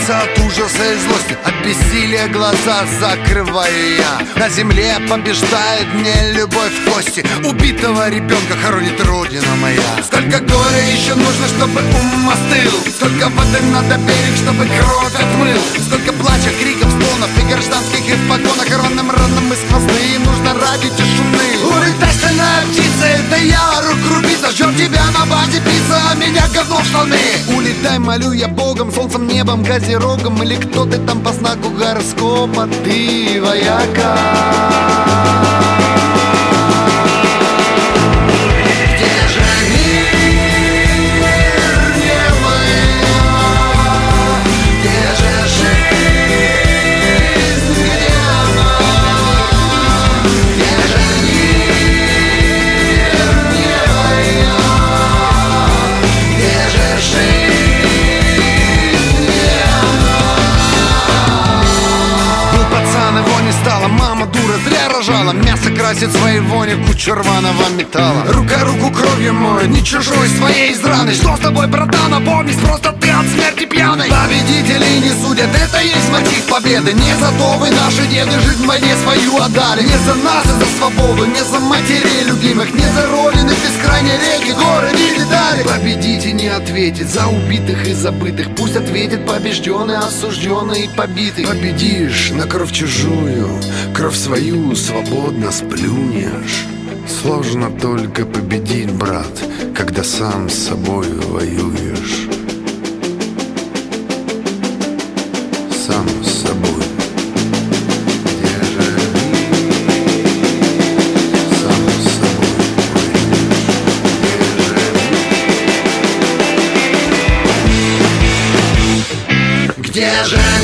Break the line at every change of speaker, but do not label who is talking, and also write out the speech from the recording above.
Сжимаются от ужаса и злости, от бессилия глаза закрываю я. На земле побеждает мне любовь в кости. Убитого ребенка хоронит родина моя. Сколько горя еще нужно, чтобы ум остыл. Сколько воды надо берег, чтобы кровь отмыл. Сколько плача, криков, стонов и гражданских, и в погонах ранным раном и сквозные. Им нужно ради тишины. Улетай, стальная птица, это я, рук рубица. Ждем тебя на базе пицца, а меня говно в штаны. Улетай, молю я Богом, солнцем, небом, козерогом. Или кто ты там по знаку гороскопа, ты вояка. Мама дура, зря рожала. Мясо красит своей вони, кучу рваного металла. Рука руку кровью моет, не чужой, своей из раны. Что с тобой, братан, опомнись, просто ты от смерти пьяный. Победителей не судят, это есть мотив победы. Не за то вы, наши деды, жизнь в войне свою отдали. Не за нас и за свободу, не за матерей любимых, не за родины, бескрайней реки, горы и детали. Победить и не ответить за убитых и забытых. Пусть ответит побежденный, осужденный и побитый. Победишь на кровь чужую, кровь свою свободно сплюнешь. Сложно только победить, брат, когда сам с собой воюешь. Сам с собой. Где же сам с собой воюешь? Где же